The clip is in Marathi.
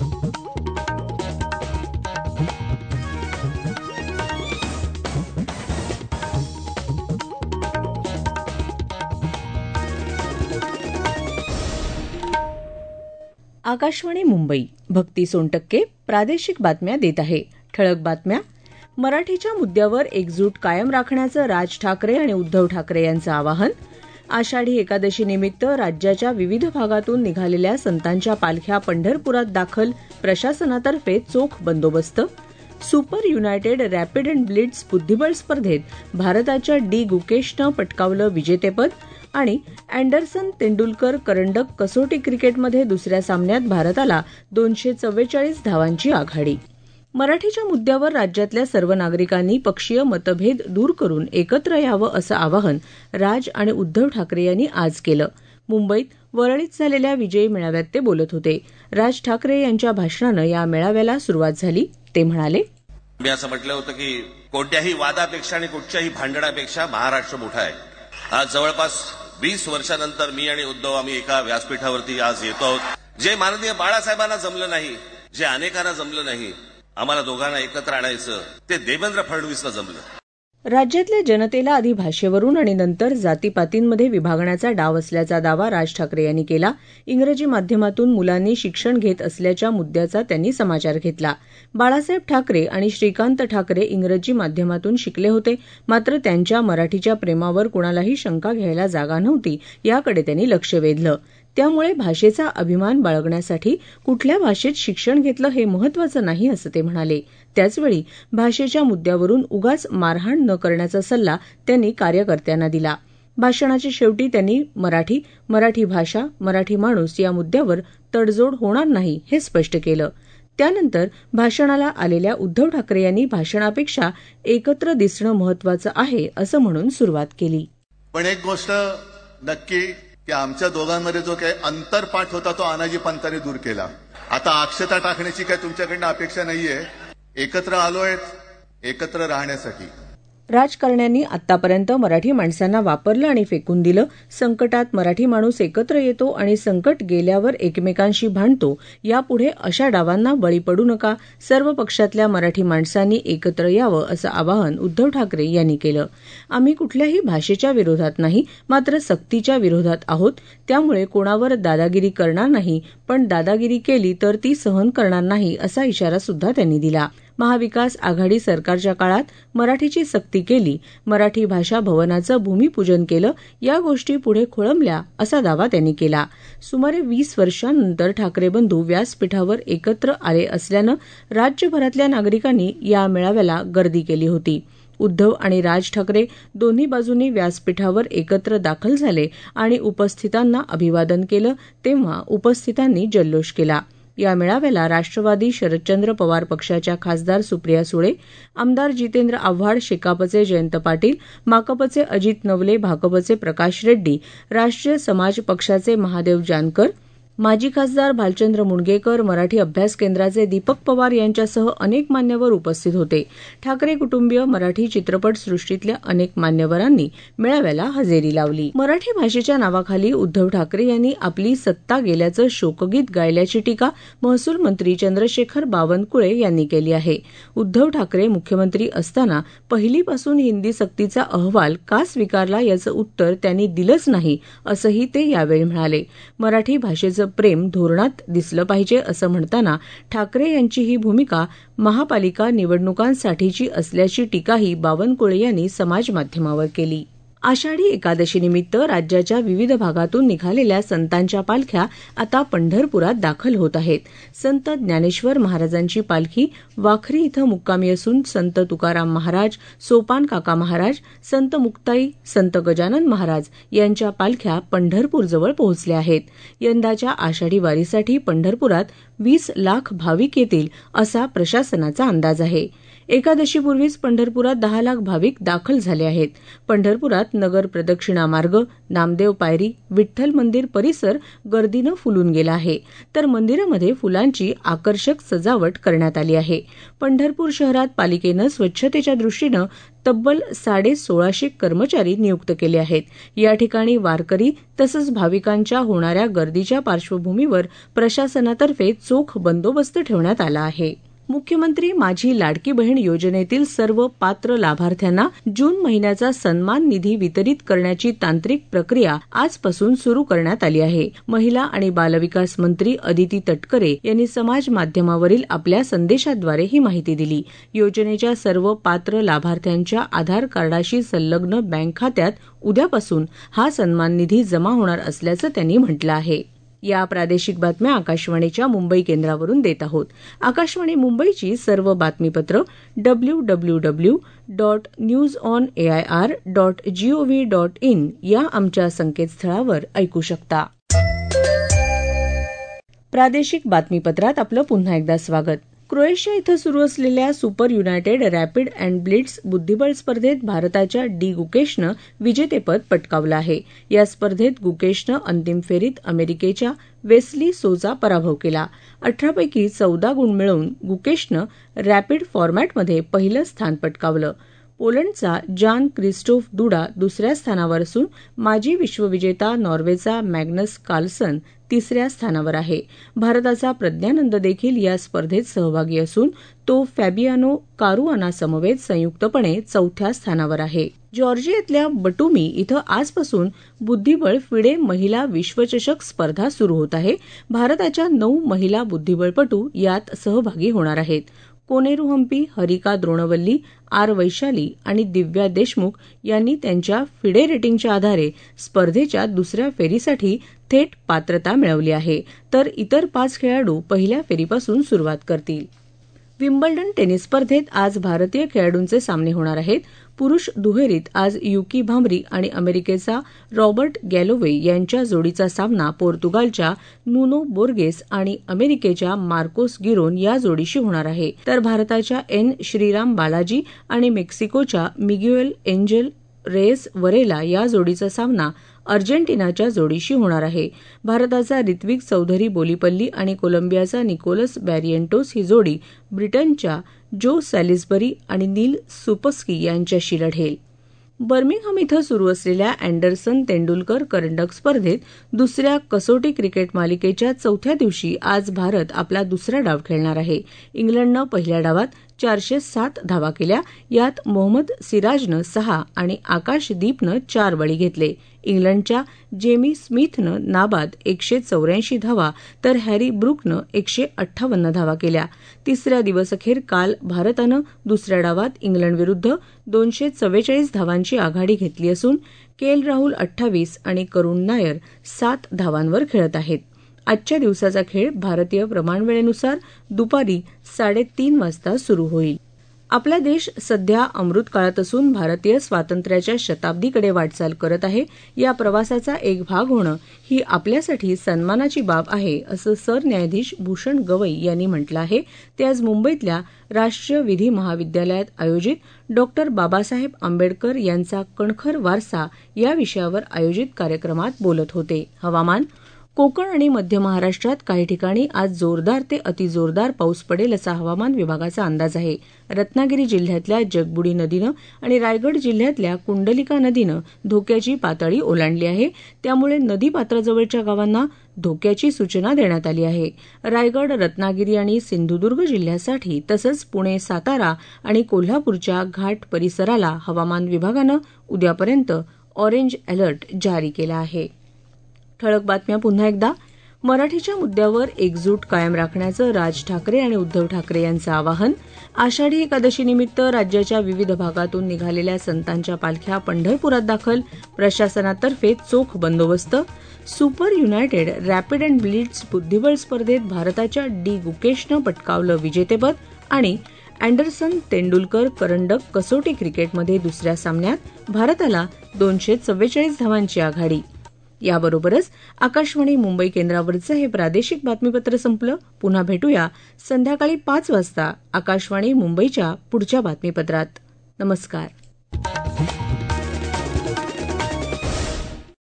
आकाशवाणी मुंबई. भक्ती सोनटक्के प्रादेशिक बातम्या देत आहे. ठळक बातम्या. मराठीच्या मुद्द्यावर एकजूट कायम राखण्याचं राज ठाकरे आणि उद्धव ठाकरे यांचं आवाहन. आषाढी एकादशीनिमित्त राज्याच्या विविध भागातून निघालेल्या संतांच्या पालख्या पंढरपुरात दाखल, प्रशासनातर्फे चोख बंदोबस्त. Super united rapid and blitz बुद्धिबळ स्पर्धेत भारताच्या डी गुकेशनं पटकावलं विजेतेपद. आणि अँडरसन तेंडुलकर करंडक कसोटी क्रिकेटमध्ये दुसऱ्या सामन्यात भारताला 244 धावांची आघाडी. मराठीच्या मुद्द्यावर राज्यातल्या सर्व नागरिकांनी पक्षीय मतभेद दूर करून एकत्र यावं असं आवाहन राज आणि उद्धव ठाकरे यांनी आज केलं. मुंबईत वरळीत झालेल्या विजयी मेळाव्यात ते बोलत होते. राज ठाकरे यांच्या भाषणानं या मेळाव्याला सुरुवात झाली. ते म्हणाले, मी असं म्हटलं होतं की कोणत्याही वादापेक्षा आणि कुठच्याही भांडणापेक्षा महाराष्ट्र मोठा आहे. आज जवळपास 20 वर्षानंतर मी आणि उद्धव आम्ही एका व्यासपीठावरती आज येतो आहोत. जे माननीय बाळासाहेबांना जमलं नाही, जे अनेकांना जमलं नाही, आम्हाला दोघांना एकत्र आणायचं, ते देवेंद्र फडणवीसला जमलं. राज्यातल्या जनतेला आधी भाषेवरून आणि नंतर जातीपातींमध्ये विभागण्याचा डाव असल्याचा दावा राज ठाकरे यांनी केला. इंग्रजी माध्यमातून मुलांनी शिक्षण घेत असल्याच्या मुद्द्याचा त्यांनी समाचार घेतला. बाळासाहेब ठाकरे आणि श्रीकांत ठाकरे इंग्रजी माध्यमातून शिकले होते, मात्र त्यांच्या मराठीच्या प्रेमावर कुणालाही शंका घ्यायला जागा नव्हती, याकडे त्यांनी लक्ष वेधलं. त्यामुळे भाषेचा अभिमान बाळगण्यासाठी कुठल्या भाषेत शिक्षण घेतलं हे महत्त्वाचं नाही, असं ते म्हणाले. त्याचवेळी भाषेच्या मुद्द्यावरून उगाच मारहाण न करण्याचा सल्ला त्यांनी कार्यकर्त्यांना दिला. भाषणाच्या शेवटी त्यांनी मराठी भाषा, मराठी माणूस या मुद्द्यावर तडजोड होणार नाही हे स्पष्ट केलं. त्यानंतर भाषणाला आलेल्या उद्धव ठाकरे यांनी भाषणापेक्षा एकत्र दिसणं महत्त्वाचं आहे असं म्हणून सुरुवात केली. पण एक गोष्ट नक्की की आमच्या दोघांमध्ये जो काही अंतरपाठ होता तो आनाजी पंतांनी दूर केला. आता अक्षता टाकण्याची काही तुमच्याकडनं अपेक्षा नाहीये. एकत्र आलोय एकत्र राहण्यासाठी. राजकारण्यांनी आतापर्यंत मराठी माणसांना वापरलं आणि फेकून दिलं. संकटात मराठी माणूस एकत्र येतो आणि संकट गेल्यावर एकमेकांशी भांडतो. यापुढे अशा डावांना बळी पडू नका. सर्व पक्षातल्या मराठी माणसांनी एकत्र यावं असं आवाहन उद्धव ठाकरे यांनी केलं. आम्ही कुठल्याही भाषेच्या विरोधात नाही, मात्र सक्तीच्या विरोधात आहोत. त्यामुळे कोणावर दादागिरी करणार नाही, पण दादागिरी केली तर ती सहन करणार नाही असा इशारा सुद्धा त्यांनी दिला. महाविकास आघाडी सरकारच्या काळात मराठीची सक्ती केली, मराठी भाषा भवनाचं भूमिपूजन केलं, या गोष्टी पुढे खोळंबल्या असा दावा त्यांनी केला. सुमारे 20 वर्षांनंतर ठाकरे बंधू व्यासपीठावर एकत्र आले असल्यानं राज्यभरातल्या नागरिकांनी या मेळाव्याला गर्दी केली होती. उद्धव आणि राज ठाकरे दोन्ही बाजूंनी व्यासपीठावर एकत्र दाखल झाले आणि उपस्थितांना अभिवादन केलं. तेव्हा उपस्थितांनी जल्लोष केला. या मेळाव्याला राष्ट्रवादी शरदचंद्र पवार पक्षाच्या खासदार सुप्रिया सुळे, आमदार जितेंद्र आव्हाड, शेकापचे जयंत पाटील, माकपचे अजित नवले, भाकपचे प्रकाश रेड्डी, राष्ट्रीय समाज पक्षाचे महादेव जानकर, माजी खासदार भालचंद्र मुणगेकर, मराठी अभ्यास केंद्राचे दीपक पवार यांच्यासह अनेक मान्यवर उपस्थित होते. ठाकरे कुटुंबीय, मराठी चित्रपट सृष्टीतल्या अनेक मान्यवरांनी मेळाव्याला हजेरी लावली. मराठी भाषेच्या नावाखाली उद्धव ठाकरे यांनी आपली सत्ता गेल्याचं शोकगीत गायल्याची टीका महसूल मंत्री चंद्रशेखर बावनकुळे यांनी केली आहे. उद्धव ठाकरे मुख्यमंत्री असताना पहिलीपासून हिंदी सक्तीचा अहवाल का स्वीकारला याचं उत्तर त्यांनी दिलंच नाही, असंही ते यावेळी म्हणाले. मराठी भाषेचं प्रेम धोरणात दिसलं पाहिजे असं म्हणताना ठाकरे यांची ही भूमिका महापालिका निवडणुकांसाठीची असल्याची टीकाही बावनकुळे यांनी समाजमाध्यमावर केली. आषाढी एकादशीनिमित्त राज्याच्या विविध भागातून निघालेल्या संतांच्या पालख्या आता पंढरपुरात दाखल होत आहेत. संत ज्ञानेश्वर महाराजांची पालखी वाखरी इथं मुक्कामी असून संत तुकाराम महाराज, सोपान काका महाराज, संत मुक्ताई, संत गजानन महाराज यांच्या पालख्या पंढरपूरजवळ पोहोचल्या आहेत. यंदाच्या आषाढी वारीसाठी पंढरपुरात 20 लाख भाविक येतील असा प्रशासनाचा अंदाज आहे. एकादशीपूर्वीच पंढरपुरात 10 लाख भाविक दाखल झाले आहेत. पंढरपुरात नगर प्रदक्षिणा मार्ग, नामदेव पायरी, विठ्ठल मंदिर परिसर गर्दीनं फुलून गेला आहे, तर मंदिरामध्ये फुलांची आकर्षक सजावट करण्यात आली आहे. पंढरपूर शहरात पालिकेनं स्वच्छतेच्या दृष्टीनं तब्बल 1650 कर्मचारी नियुक्त केले आहेत. या ठिकाणी वारकरी तसंच भाविकांच्या होणाऱ्या गर्दीच्या पार्श्वभूमीवर प्रशासनातर्फे चोख बंदोबस्त ठेवण्यात आला आहे. मुख्यमंत्री माझी लाडकी बहीण योजनेतील सर्व पात्र लाभार्थ्यांना जून महिन्याचा सन्मान निधी वितरित करण्याची तांत्रिक प्रक्रिया आजपासून सुरू करण्यात आली आहे. महिला आणि बालविकास मंत्री अदिती तटकरे यांनी समाज माध्यमावरील आपल्या संदेशाद्वारे ही माहिती दिली. योजनेच्या सर्व पात्र लाभार्थ्यांच्या आधार कार्डाशी संलग्न बँक खात्यात उद्यापासून हा सन्मान निधी जमा होणार असल्याचं त्यांनी म्हटलं आहे. या प्रादेशिक बातम्या आकाशवाणीच्या मुंबई केंद्रावरून देत आहोत. आकाशवाणी मुंबईची सर्व बातमीपत्र www.newsonair.gov.in या आमच्या संकेतस्थळावर ऐकू शकता. प्रादेशिक बातमीपत्रात आपलं पुन्हा एकदा स्वागत. क्रोएशिया इथं सुरू असलेल्या super united rapid and blitz बुद्धिबळ स्पर्धेत भारताच्या डी गुकेशनं विजेतेपद पटकावलं आहे. या स्पर्धेत गुकेशनं अंतिम फेरीत अमेरिकेच्या वेस्ली सोचा पराभव केला. 18 पैकी 14 गुण मिळवून गुकेशनं रॅपिड फॉर्मॅटमध्ये पहिलं स्थान पटकावलं. पोलंडचा जान क्रिस्टोफ दुडा दुसऱ्या स्थानावर असून माजी विश्वविजेता नॉर्वेचा मॅग्नस कार्लसन तिसऱ्या स्थानावर आहे. भारताचा प्रज्ञानंद देखील या स्पर्धेत सहभागी असून तो फॅबियानो कारुआनासमवेत संयुक्तपणे चौथ्या स्थानावर आहे. जॉर्जियातल्या बटुमी इथं आजपासून बुद्धिबळ फिडे महिला विश्वचषक स्पर्धा सुरू होत आहे. भारताच्या 9 महिला बुद्धिबळपटू यात सहभागी होणार आहेत. कोनेरू हंपी, हरिका द्रोणवल्ली, आर वैशाली आणि दिव्या देशमुख यांनी त्यांच्या फिडे रेटिंगच्या आधारे स्पर्धेच्या दुसऱ्या फेरीसाठी थेट पात्रता मिळवली आहे, तर इतर 5 खेळाडू पहिल्या फेरीपासून सुरुवात करतील. विम्बल्डन टेनिस स्पर्धेत आज भारतीय खेळाडूंचे सामने होणार आहेत. पुरुष दुहेरीत आज युकी भांबरी आणि अमेरिकेचा रॉबर्ट गॅलोवे यांच्या जोडीचा सामना पोर्तुगालच्या नुनो बोर्गेस आणि अमेरिकेच्या मार्कोस गिरोन या जोडीशी होणार आहे, तर भारताच्या एन श्रीराम बालाजी आणि मेक्सिकोच्या मिग्युएल एंजल रेस वरेला या जोडीचा सामना अर्जेंटिनाच्या जोडीशी होणार आहे. भारताचा ऋत्विक चौधरी बोलीपल्ली आणि कोलंबियाचा निकोलस बॅरिएंटोस ही जोडी ब्रिटनच्या जो सॅलिसबरी आणि नील सुपस्की यांच्याशी लढेल. बर्मिंगहम इथं सुरू असलेल्या अँडरसन तेंडुलकर करंडक स्पर्धेत दुसऱ्या कसोटी क्रिकेट मालिकेच्या चौथ्या दिवशी आज भारत आपला दुसरा डाव खेळणार आहे. इंग्लंडनं पहिल्या डावात 407 धावा केल्या. यात मोहम्मद सिराजनं 6 आणि आकाशदीपनं 4 बळी घेतले. इंग्लंडच्या जेमी स्मिथनं नाबाद 184 धावा तर हॅरी ब्रुकनं 158 धावा केल्या. तिसऱ्या दिवसअखेर काल भारतानं दुसऱ्या डावात इंग्लंडविरुद्ध 244 धावांची आघाडी घेतली असून केएल राहुल 28 आणि करुण नायर 7 धावांवर खेळत आहेत. आजच्या दिवसाचा खेळ भारतीय प्रमाणवेळेनुसार दुपारी 3:30 वाजता सुरू होईल. आपला देश सध्या अमृतकाळात असून भारतीय स्वातंत्र्याच्या शताब्दीकडे वाटचाल करत आहे. या प्रवासाचा एक भाग होणं ही आपल्यासाठी सन्मानाची बाब आहे, असं सरन्यायाधीश भूषण गवई यांनी म्हटलं आहे. ते आज मुंबईतल्या राष्ट्रीय विधी महाविद्यालयात आयोजित डॉ. बाबासाहेब आंबेडकर यांचा कणखर वारसा या विषयावर आयोजित कार्यक्रमात बोलत होते. हवामान. कोकण आणि मध्य महाराष्ट्रात काही ठिकाणी आज जोरदार ते अतिजोरदार पाऊस पडेल असा हवामान विभागाचा अंदाज आहे. रत्नागिरी जिल्ह्यातल्या जगबुडी नदीनं आणि रायगड जिल्ह्यातल्या कुंडलिका नदीनं धोक्याची पातळी ओलांडली आहे. त्यामुळे नदीपात्राजवळच्या गावांना धोक्याची सूचना देण्यात आली आहे. रायगड, रत्नागिरी आणि सिंधुदुर्ग जिल्ह्यासाठी तसंच पुणे, सातारा आणि कोल्हापूरच्या घाट परिसराला हवामान विभागानं उद्यापर्यंत ऑरेंज अलर्ट जारी केला आहे. ठळक बातम्या पुन्हा एकदा. मराठीच्या मुद्द्यावर एकजूट कायम राखण्याचं राज ठाकरे आणि उद्धव ठाकरे यांचं आवाहन. आषाढी एकादशीनिमित्त राज्याच्या विविध भागातून निघालेल्या संतांच्या पालख्या पंढरपुरात दाखल. प्रशासनातर्फे चोख बंदोबस्त. Super united rapid and blitz बुद्धिबळ स्पर्धेत भारताच्या डी गुकेशनं पटकावलं विजेतेपद. आणि अँडरसन तेंडुलकर करंडक कसोटी क्रिकेटमध्ये दुसऱ्या सामन्यात भारताला 244 धावांची आघाडी. याबरोबरच आकाशवाणी मुंबई केंद्रावरचं हे प्रादेशिक बातमीपत्र संपलं. पुन्हा भेटूया संध्याकाळी 5 वाजता आकाशवाणी मुंबईच्या पुढच्या बातमीपत्रात. नमस्कार.